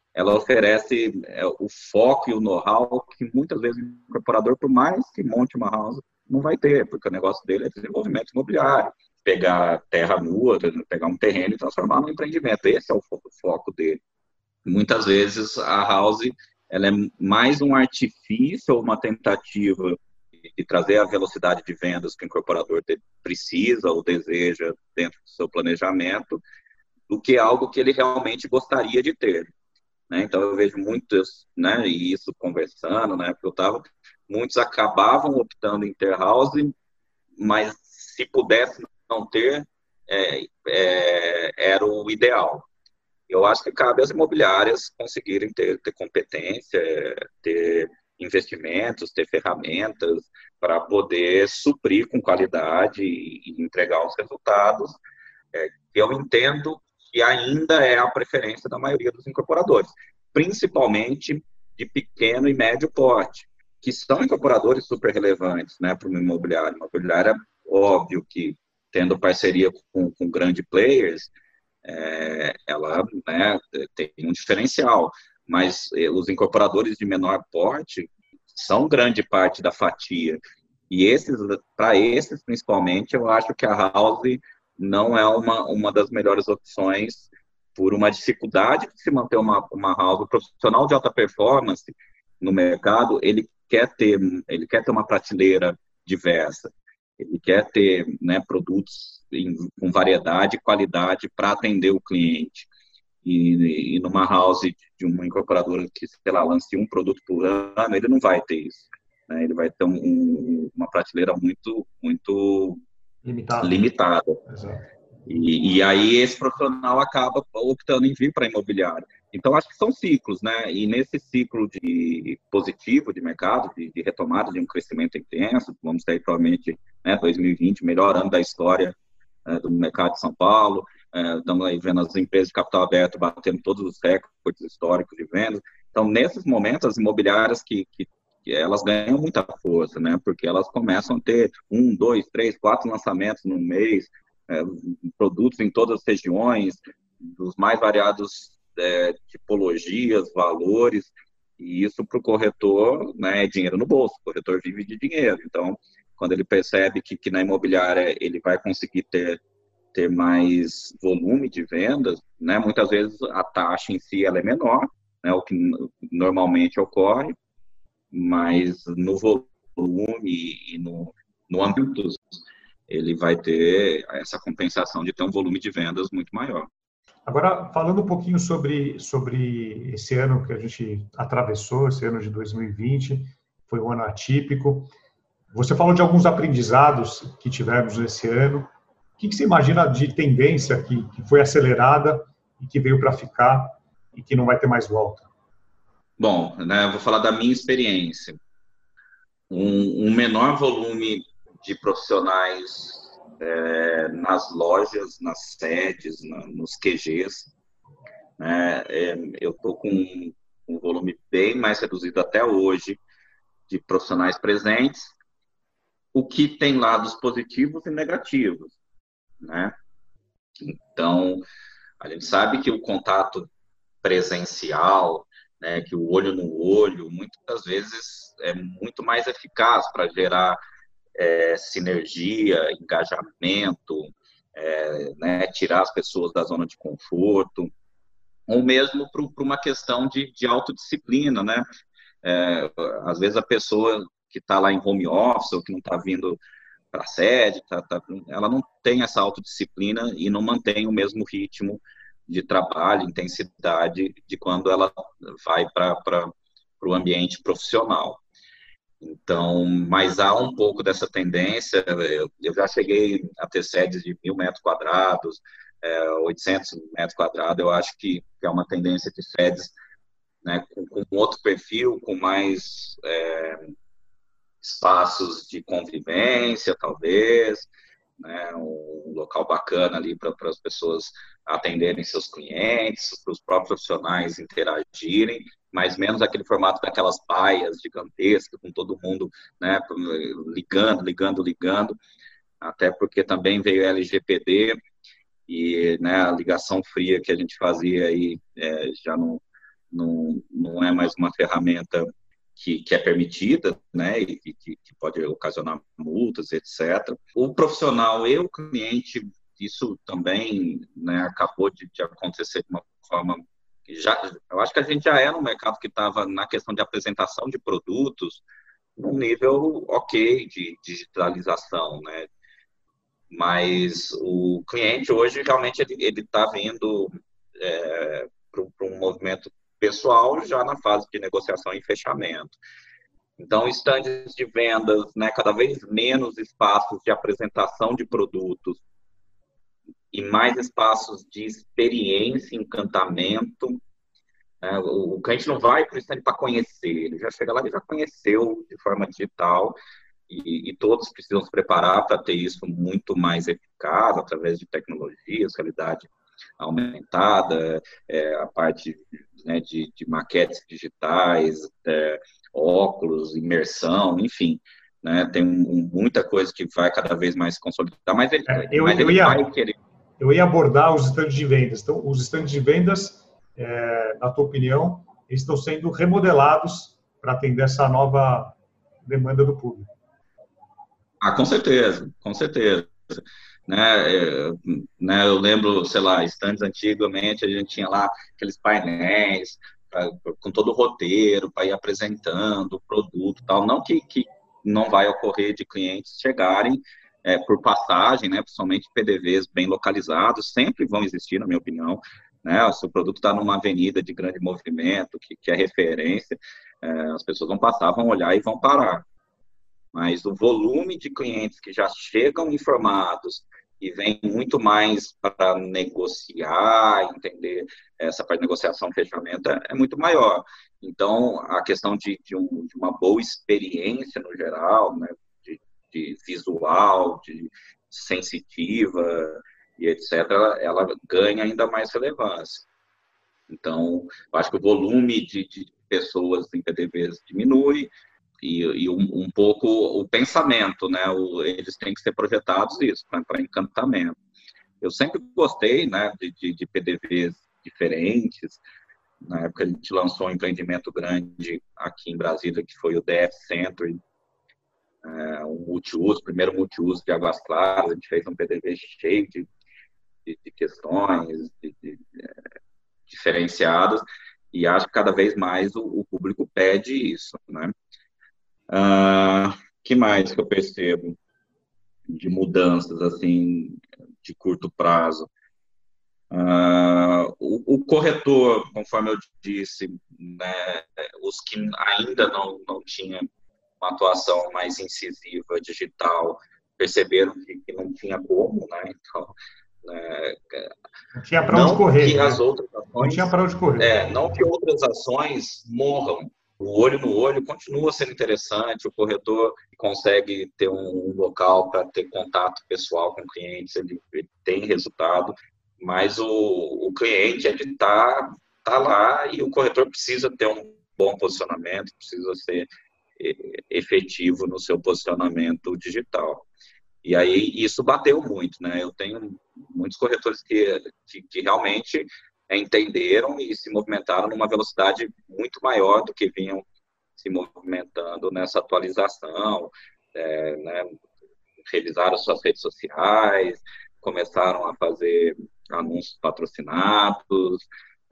ela oferece o foco e o know-how que muitas vezes o incorporador, por mais que monte uma house, não vai ter, porque o negócio dele é desenvolvimento imobiliário. Pegar terra nua, pegar um terreno e transformar num empreendimento. Esse é o foco dele. Muitas vezes a house ela é mais um artifício ou uma tentativa de trazer a velocidade de vendas que o incorporador precisa ou deseja dentro do seu planejamento, do que algo que ele realmente gostaria de ter. Né? Então, eu vejo muitos, né, e isso conversando, né, porque eu estava, muitos acabavam optando em ter house, mas se pudesse não ter, era o ideal. Eu acho que cabe às imobiliárias conseguirem ter competência, ter investimentos, ter ferramentas para poder suprir com qualidade e entregar os resultados, que eu entendo que ainda é a preferência da maioria dos incorporadores, principalmente de pequeno e médio porte, que são incorporadores super relevantes, né, para uma imobiliária. Uma imobiliária, óbvio que, tendo parceria com grandes players, ela, né, tem um diferencial, mas os incorporadores de menor porte são grande parte da fatia, e para esses principalmente, eu acho que a house não é uma das melhores opções por uma dificuldade de se manter uma house. O profissional de alta performance no mercado, ele quer ter uma prateleira diversa, ele quer ter, né, produtos com variedade e qualidade para atender o cliente. E numa house de uma incorporadora que, sei lá, lance um produto por ano, ele não vai ter isso. Né? Ele vai ter uma prateleira muito, muito limitada. Exato. E aí esse profissional acaba optando em vir para a imobiliária. Então, acho que são ciclos, né? E nesse ciclo de positivo de mercado, de retomada de um crescimento intenso, vamos ter provavelmente, né, 2020, melhor ano da história do mercado de São Paulo, estamos aí vendo as empresas de capital aberto batendo todos os recordes históricos de vendas. Então, nesses momentos, as imobiliárias que elas ganham muita força, né? Porque elas começam a ter 1, 2, 3, 4 lançamentos no mês, produtos em todas as regiões, dos mais variados tipologias, valores, e isso para o corretor, né, é dinheiro no bolso, o corretor vive de dinheiro. Então, quando ele percebe que na imobiliária ele vai conseguir ter mais volume de vendas, né, muitas vezes a taxa em si ela é menor, né, o que normalmente ocorre, mas no volume e no âmbito, ele vai ter essa compensação de ter um volume de vendas muito maior. Agora, falando um pouquinho sobre esse ano que a gente atravessou, esse ano de 2020, foi um ano atípico. Você falou de alguns aprendizados que tivemos nesse ano. O que você imagina de tendência que foi acelerada e que veio para ficar e que não vai ter mais volta? Bom, né, eu vou falar da minha experiência. Um menor volume de profissionais nas lojas, nas sedes, nos QGs. Né? Eu estou com um volume bem mais reduzido até hoje de profissionais presentes, o que tem lados positivos e negativos. Né? Então, a gente sabe que o contato presencial, né, que o olho no olho, muitas vezes é muito mais eficaz para gerar sinergia, engajamento, né, tirar as pessoas da zona de conforto, ou mesmo para uma questão de autodisciplina, né? Às vezes a pessoa que está lá em home office ou que não está vindo para a sede, ela não tem essa autodisciplina e não mantém o mesmo ritmo de trabalho, intensidade de quando ela vai para o ambiente profissional. Então, mas há um pouco dessa tendência. Eu já cheguei a ter sedes de 1.000 metros quadrados, 800 metros quadrados. Eu acho que é uma tendência de sedes, né, com outro perfil, com mais espaços de convivência, talvez, né, um local bacana ali para as pessoas atenderem seus clientes, para os próprios profissionais interagirem, mas menos aquele formato daquelas baias gigantescas, com todo mundo, né, ligando, até porque também veio LGPD e, né, a ligação fria que a gente fazia aí já não é mais uma ferramenta que é permitida, né, e que pode ocasionar multas, etc. O profissional e o cliente, isso também, né, acabou de acontecer de uma forma que eu acho que a gente já era um mercado que estava na questão de apresentação de produtos num nível ok de digitalização, né, mas o cliente hoje realmente ele está vindo para um movimento pessoal já na fase de negociação e fechamento. Então, estandes de vendas, né, cada vez menos espaços de apresentação de produtos e mais espaços de experiência, encantamento. Né? O cliente não vai para o stand para conhecer, ele já chega lá e já conheceu de forma digital e todos precisam se preparar para ter isso muito mais eficaz através de tecnologias, realidade aumentada, a parte, né, de maquetes digitais, óculos, imersão, enfim, né, tem muita coisa que vai cada vez mais se consolidar, mas ele vai querer. Eu ia abordar os estandes de vendas. Então, os estandes de vendas, na tua opinião, eles estão sendo remodelados para atender essa nova demanda do público. Com certeza, com certeza. Né, eu lembro, sei lá, estandes antigamente, a gente tinha lá aqueles painéis com todo o roteiro para ir apresentando o produto e tal. Não que não vai ocorrer de clientes chegarem por passagem, né, principalmente PDVs bem localizados, sempre vão existir, na minha opinião. Né, se o produto está numa avenida de grande movimento, que é referência, as pessoas vão passar, vão olhar e vão parar. Mas o volume de clientes que já chegam informados e vem muito mais para negociar, entender essa parte de negociação, fechamento, é muito maior. Então, a questão de uma boa experiência no geral, né, de visual, de sensitiva e etc., ela ganha ainda mais relevância. Então, eu acho que o volume de pessoas em PDVs diminui, e um pouco o pensamento, né? Eles têm que ser projetados isso, para encantamento. Eu sempre gostei, né, de PDVs diferentes. Na época a gente lançou um empreendimento grande aqui em Brasília, que foi o DF Century, um multiuso, primeiro multiuso de Águas Claras. A gente fez um PDV cheio de questões diferenciadas, e acho que cada vez mais o público pede isso, né? Que mais que eu percebo de mudanças assim de curto prazo? O corretor, conforme eu disse, né, os que ainda não tinham uma atuação mais incisiva digital perceberam que não tinha como, né? Então, não tinha para onde correr. Que as outras ações, não tinha para onde correr. Não que outras ações morram. O olho no olho continua sendo interessante, o corretor consegue ter um local para ter contato pessoal com clientes, ele tem resultado, mas o cliente está lá e o corretor precisa ter um bom posicionamento, precisa ser efetivo no seu posicionamento digital. E aí isso bateu muito, né? Eu tenho muitos corretores que realmente entenderam e se movimentaram numa velocidade muito maior do que vinham se movimentando nessa atualização, né, revisaram suas redes sociais, começaram a fazer anúncios patrocinados,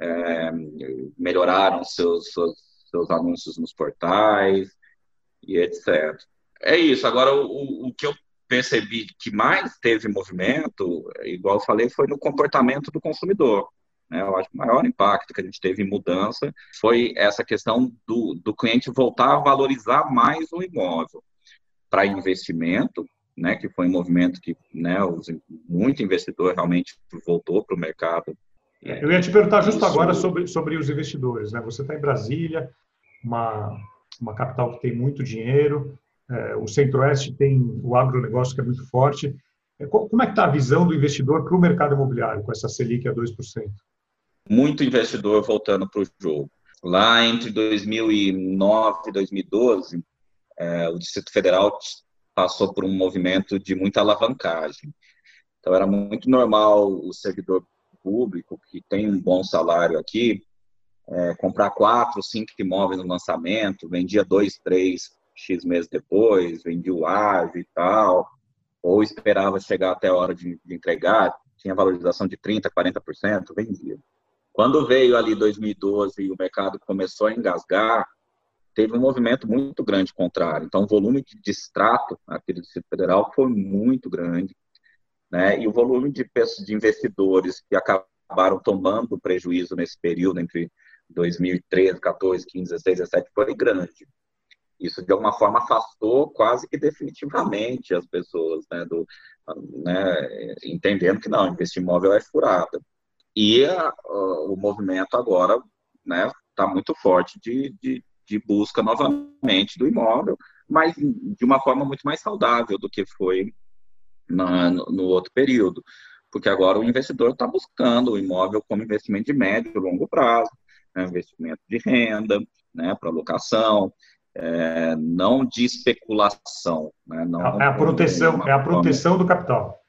melhoraram seus anúncios nos portais e etc. É isso. Agora, o que eu percebi que mais teve movimento, igual eu falei, foi no comportamento do consumidor. Eu acho que o maior impacto que a gente teve em mudança foi essa questão do cliente voltar a valorizar mais o imóvel para investimento, né, que foi um movimento que, né, muito investidor realmente voltou para o mercado. Eu ia te perguntar justo agora sobre os investidores, né? Você está em Brasília, uma capital que tem muito dinheiro, o Centro-Oeste tem o agronegócio que é muito forte. Como é que está a visão do investidor para o mercado imobiliário com essa Selic a 2%? Muito investidor voltando para o jogo. Lá entre 2009 e 2012, o Distrito Federal passou por um movimento de muita alavancagem. Então, era muito normal o servidor público, que tem um bom salário aqui, comprar 4, 5 imóveis no lançamento, vendia 2, 3 X meses depois, vendia o ágio e tal, ou esperava chegar até a hora de entregar, tinha valorização de 30%, 40%, vendia. Quando veio ali 2012 e o mercado começou a engasgar, teve um movimento muito grande contrário. Então, o volume de extrato aqui do Distrito Federal foi muito grande, né? E o volume de investidores que acabaram tomando prejuízo nesse período, entre 2013, 14, 15, 16, 17, foi grande. Isso, de alguma forma, afastou quase que definitivamente as pessoas, né, entendendo que não, investir em imóvel é furada. E o movimento agora, né, está muito forte de busca novamente do imóvel, mas de uma forma muito mais saudável do que foi no outro período. Porque agora o investidor está buscando o imóvel como investimento de médio e longo prazo, né, investimento de renda, né, para locação, não de especulação. Né, não é a proteção do capital.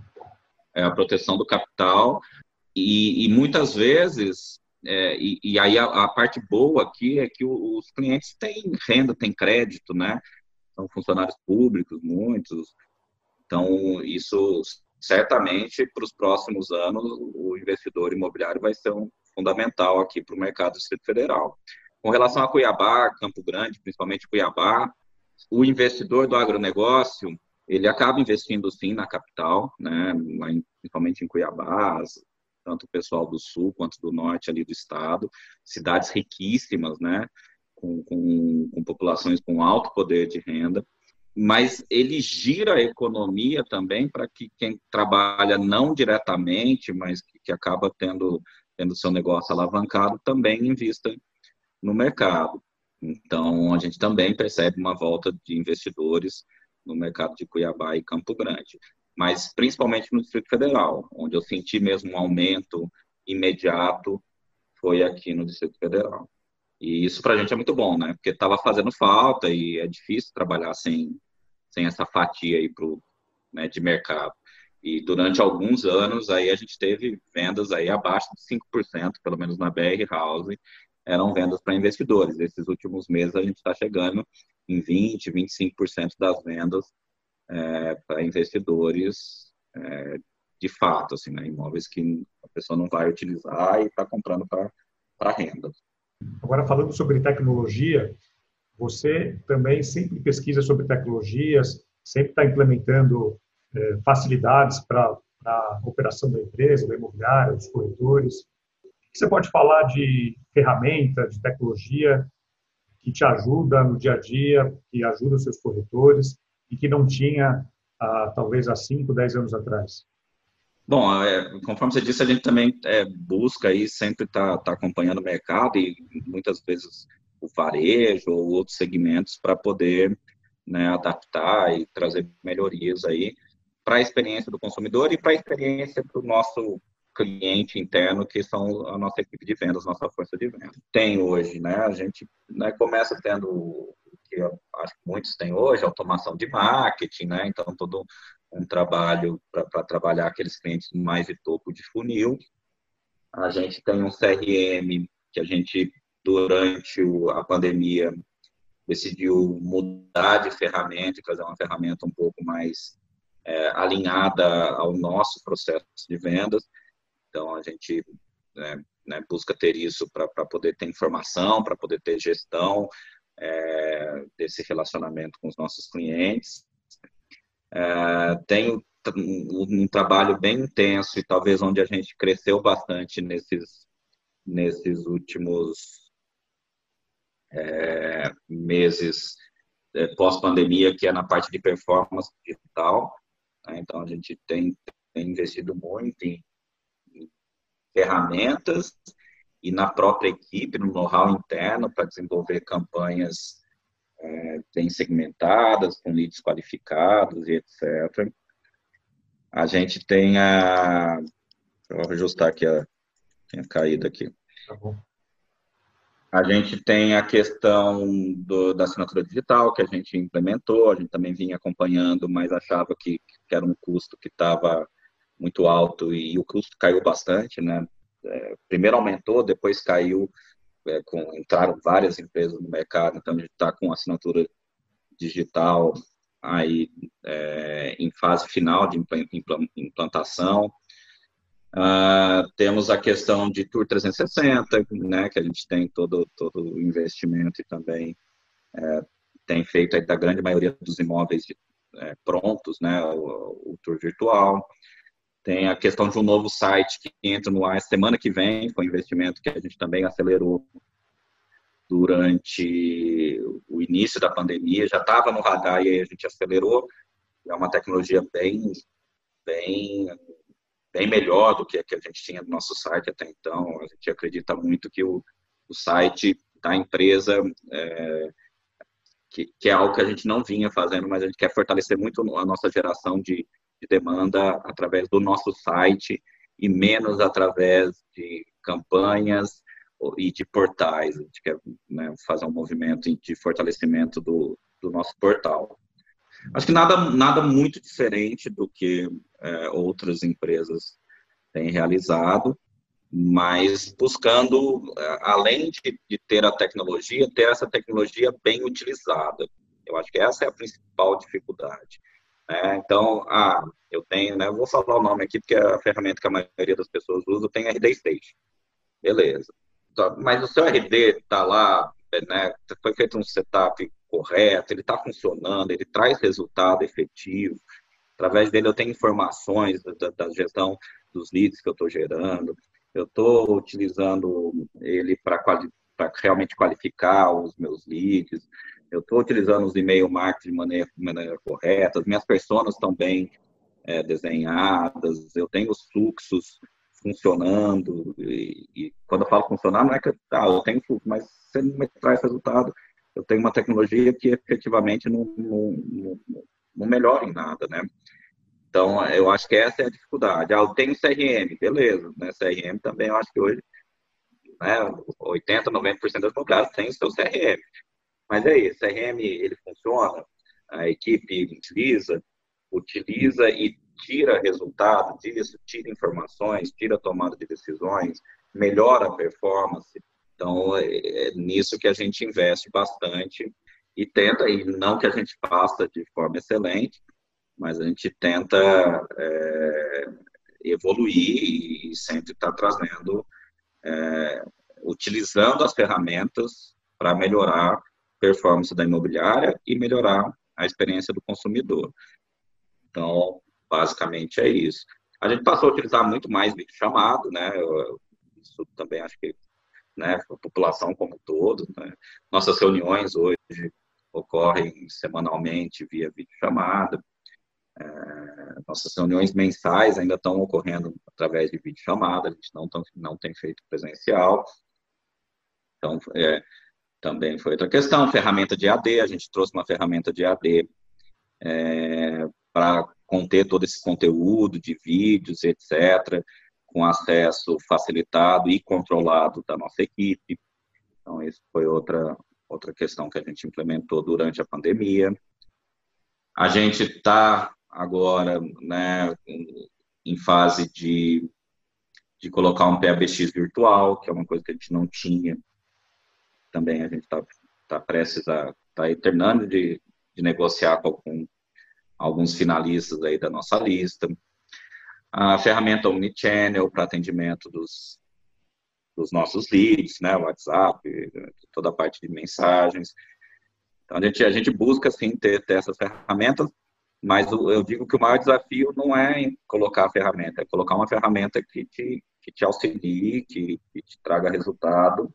É a proteção do capital e muitas vezes, e aí a parte boa aqui é que os clientes têm renda, têm crédito, né? São funcionários públicos, muitos. Então, isso certamente para os próximos anos o investidor imobiliário vai ser fundamental aqui para o mercado do Distrito Federal. Com relação a Cuiabá, Campo Grande, principalmente Cuiabá, o investidor do agronegócio, ele acaba investindo sim na capital, né, principalmente em Cuiabá, tanto o pessoal do sul quanto do norte ali do estado, cidades riquíssimas, né, com populações com alto poder de renda, mas ele gira a economia também para que quem trabalha não diretamente, mas que acaba tendo seu negócio alavancado, também invista no mercado. Então, a gente também percebe uma volta de investidores no mercado de Cuiabá e Campo Grande, mas principalmente no Distrito Federal, onde eu senti mesmo um aumento imediato, foi aqui no Distrito Federal. E isso para a gente é muito bom, né? Porque estava fazendo falta e é difícil trabalhar sem essa fatia aí né, de mercado. E durante alguns anos aí a gente teve vendas aí abaixo de 5%, pelo menos na BR House, eram vendas para investidores. Esses últimos meses a gente está chegando em 20%, 25% das vendas para investidores de fato, assim, né, imóveis que a pessoa não vai utilizar e está comprando para renda. Agora, falando sobre tecnologia, você também sempre pesquisa sobre tecnologias, sempre está implementando facilidades para a operação da empresa, da imobiliária, dos corretores. O que você pode falar de ferramenta, de tecnologia que te ajuda no dia a dia, que ajuda os seus corretores e que não tinha, talvez, há 5, 10 anos atrás? Bom, conforme você disse, a gente também busca aí sempre tá acompanhando o mercado e muitas vezes o varejo ou outros segmentos para poder, né, adaptar e trazer melhorias aí para a experiência do consumidor e para a experiência do nosso cliente interno, que são a nossa equipe de vendas, nossa força de venda. Tem hoje, né, a gente, né, começa tendo o que eu acho que muitos têm hoje, automação de marketing, né, então todo um trabalho para trabalhar aqueles clientes mais de topo de funil. A gente tem um CRM que a gente, durante a pandemia, decidiu mudar de ferramenta e trazer uma ferramenta um pouco mais alinhada ao nosso processo de vendas. Então, a gente né, busca ter isso para poder ter informação, para poder ter gestão desse relacionamento com os nossos clientes. Tem um trabalho bem intenso e talvez onde a gente cresceu bastante nesses últimos meses pós-pandemia, que é na parte de performance digital. Né? Então, a gente tem investido muito em ferramentas e na própria equipe, no know-how interno, para desenvolver campanhas bem segmentadas, com leads qualificados e etc. A gente tem eu vou ajustar aqui, tinha caído aqui. Tá bom. A gente tem a questão da assinatura digital, que a gente implementou, a gente também vinha acompanhando, mas achava que era um custo que estava muito alto e o custo caiu bastante, né? Primeiro aumentou, depois caiu entraram várias empresas no mercado, então a gente está com assinatura digital aí em fase final de implantação. Temos a questão de Tour 360, né, que a gente tem todo o investimento e também tem feito aí da grande maioria dos imóveis prontos, né, o Tour virtual. Tem a questão de um novo site que entra no ar semana que vem, foi um investimento que a gente também acelerou durante o início da pandemia, já estava no radar e aí a gente acelerou. É uma tecnologia bem melhor do que a gente tinha no nosso site até então. A gente acredita muito que o site da empresa, que é algo que a gente não vinha fazendo, mas a gente quer fortalecer muito a nossa geração de demanda através do nosso site e menos através de campanhas e de portais. A gente quer, né, fazer um movimento de fortalecimento do nosso portal. Acho que nada muito diferente do que outras empresas têm realizado, mas buscando, além de ter a tecnologia, ter essa tecnologia bem utilizada. Eu acho que essa é a principal dificuldade. Então, eu tenho, né, vou falar o nome aqui, porque é a ferramenta que a maioria das pessoas usa, tem RD Station. Beleza. Mas o seu RD está lá, né, foi feito um setup correto, ele está funcionando, ele traz resultado efetivo. Através dele eu tenho informações da gestão dos leads que eu estou gerando. Eu estou utilizando ele para realmente qualificar os meus leads. Eu estou utilizando os e-mail marketing de maneira correta. As minhas personas estão bem desenhadas. Eu tenho os fluxos funcionando. E quando eu falo funcionar, não é que eu tenho fluxo, mas se ele me traz resultado, eu tenho uma tecnologia que efetivamente não melhora em nada, né? Então, eu acho que essa é a dificuldade. Eu tenho CRM, beleza, né? CRM também, eu acho que hoje, né, 80%, 90% das imobiliárias têm o seu CRM. Mas é isso, CRM, ele funciona, a equipe utiliza e tira resultado disso, tira informações, tira a tomada de decisões, melhora a performance. Então, é nisso que a gente investe bastante e tenta, e não que a gente faça de forma excelente, mas a gente tenta evoluir e sempre estar trazendo, utilizando as ferramentas para melhorar a performance da imobiliária e melhorar a experiência do consumidor. Então, basicamente é isso. A gente passou a utilizar muito mais videochamado, né? Isso também acho que, né, a população como um todo, né? Nossas reuniões hoje ocorrem semanalmente via videochamada. Nossas reuniões mensais ainda estão ocorrendo através de videochamada, a gente não tem feito presencial. Então, também foi outra questão. Ferramenta de AD, a gente trouxe uma ferramenta de AD para conter todo esse conteúdo de vídeos, etc., com acesso facilitado e controlado da nossa equipe. Então, isso foi outra questão que a gente implementou durante a pandemia. A gente está agora, né, em fase de colocar um PABX virtual, que é uma coisa que a gente não tinha. Também a gente está prestes a terminando de negociar com alguns finalistas aí da nossa lista. A ferramenta Omnichannel para atendimento dos nossos leads, né, WhatsApp, toda a parte de mensagens. Então, a gente busca, sim, ter essas ferramentas, mas eu digo que o maior desafio não é em colocar a ferramenta, é colocar uma ferramenta que te auxilie, que te traga resultado,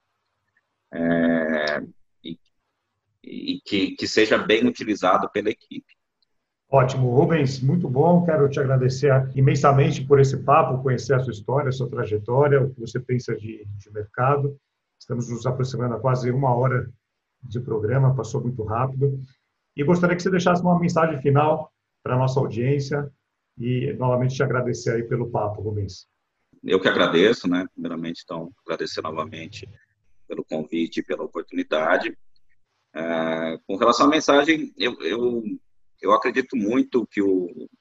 e que seja bem utilizado pela equipe. Ótimo, Rubens, muito bom. Quero te agradecer imensamente por esse papo, conhecer a sua história, a sua trajetória, o que você pensa de mercado. Estamos nos aproximando a quase 1 hora de programa, passou muito rápido. E gostaria que você deixasse uma mensagem final para a nossa audiência e, novamente, te agradecer aí pelo papo, Rubens. Eu que agradeço, né? Primeiramente, então, agradecer novamente pelo convite e pela oportunidade. Com relação à mensagem, eu acredito muito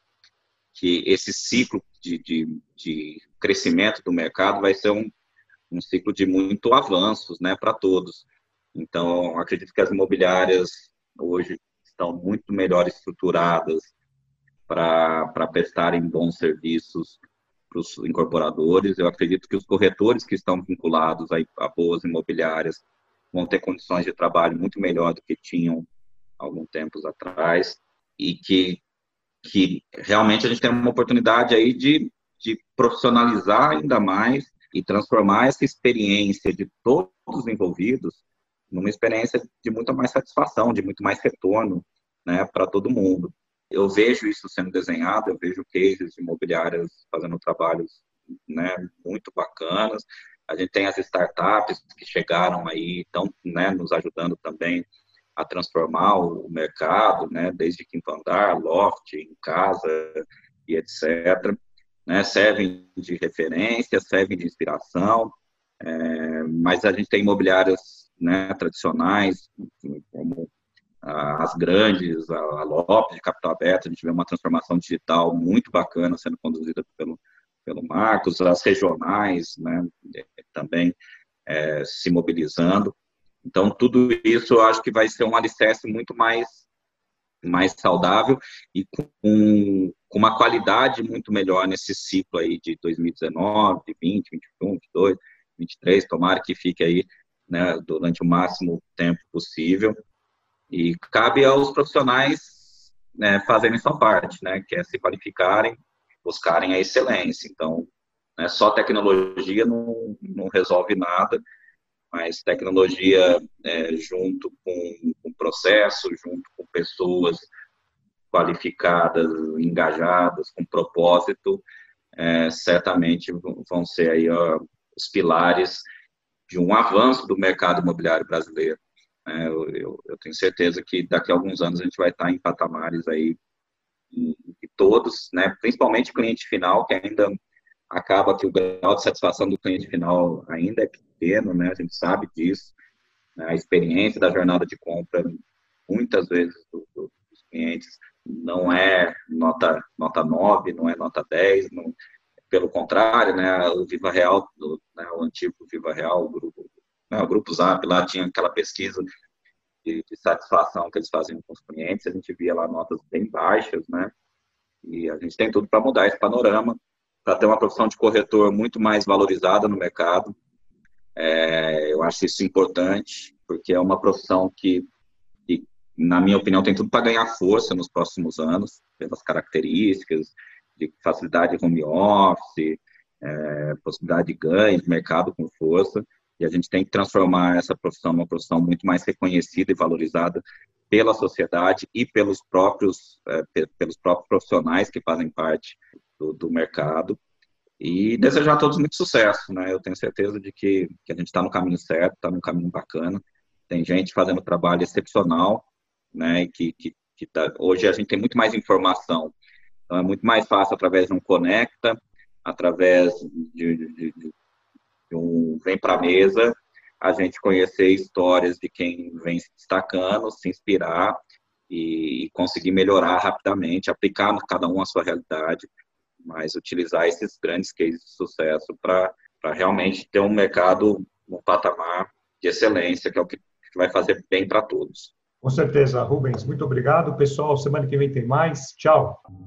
que esse ciclo de crescimento do mercado vai ser um um ciclo de muito avanços, né, para todos. Então, acredito que as imobiliárias hoje estão muito melhor estruturadas para prestarem bons serviços para os incorporadores. Eu acredito que os corretores que estão vinculados a boas imobiliárias vão ter condições de trabalho muito melhor do que tinham algum tempos atrás, e que realmente a gente tem uma oportunidade aí de profissionalizar ainda mais e transformar essa experiência de todos os envolvidos numa experiência de muita mais satisfação, de muito mais retorno, né, para todo mundo. Eu vejo isso sendo desenhado, eu vejo cases de imobiliárias fazendo trabalhos, né, muito bacanas. A gente tem as startups que chegaram aí, estão, né, nos ajudando também a transformar o mercado, né, desde quinto andar, loft, em casa e etc. Né, servem de referência, servem de inspiração, mas a gente tem imobiliárias, né, tradicionais, como as grandes, a Lopes de capital aberto. A gente vê uma transformação digital muito bacana sendo conduzida pelo Marcos, as regionais, né, também se mobilizando. Então, tudo isso eu acho que vai ser um alicerce muito mais saudável e com uma qualidade muito melhor nesse ciclo aí de 2019, 20, 21, 22, 23, tomara que fique aí, né, durante o máximo tempo possível. E cabe aos profissionais, né, fazerem sua parte, né, que é se qualificarem, buscarem a excelência. Então, né, só tecnologia não resolve nada, mas tecnologia junto com processo, junto com pessoas qualificadas, engajadas, com propósito, certamente vão ser aí os pilares de um avanço do mercado imobiliário brasileiro. Eu tenho certeza que daqui a alguns anos a gente vai estar em patamares aí em todos, né, principalmente o cliente final, que ainda acaba que o grau de satisfação do cliente final ainda é pequeno, né, a gente sabe disso, né, a experiência da jornada de compra, muitas vezes, dos clientes não é nota 9, não é nota 10, não, pelo contrário, né, o Viva Real, né, o antigo Viva Real, o Grupo Zap, lá tinha aquela pesquisa de satisfação que eles faziam com os clientes, a gente via lá notas bem baixas, né, e a gente tem tudo para mudar esse panorama, para ter uma profissão de corretor muito mais valorizada no mercado. Eu acho isso importante, porque é uma profissão que, na minha opinião, tem tudo para ganhar força nos próximos anos, pelas características de facilidade de home office, possibilidade de ganho de mercado com força, e a gente tem que transformar essa profissão numa profissão muito mais reconhecida e valorizada pela sociedade e pelos próprios profissionais que fazem parte do mercado, e desejar a todos muito sucesso, né? Eu tenho certeza de que a gente está no caminho certo, está no caminho bacana, tem gente fazendo trabalho excepcional, né? Hoje a gente tem muito mais informação, então é muito mais fácil através de um Conecta, através de um Vem Pra Mesa, a gente conhecer histórias de quem vem se destacando, se inspirar e conseguir melhorar rapidamente, aplicar cada um a sua realidade, mas utilizar esses grandes cases de sucesso para realmente ter um mercado no patamar de excelência, que é o que vai fazer bem para todos. Com certeza, Rubens. Muito obrigado. Pessoal, semana que vem tem mais. Tchau.